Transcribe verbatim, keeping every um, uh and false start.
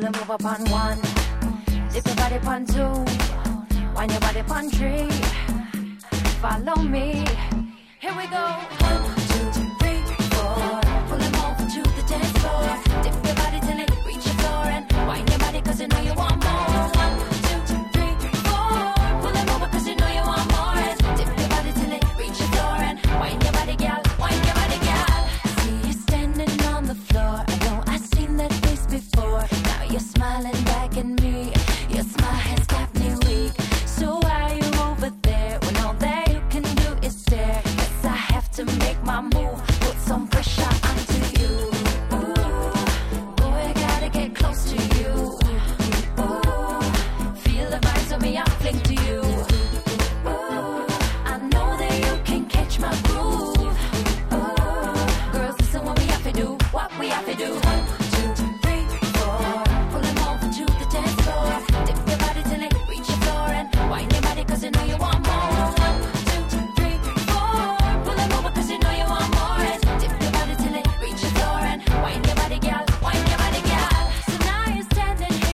girl and move up on one. Dip your body on two, wind your body on three. Follow me, here we go.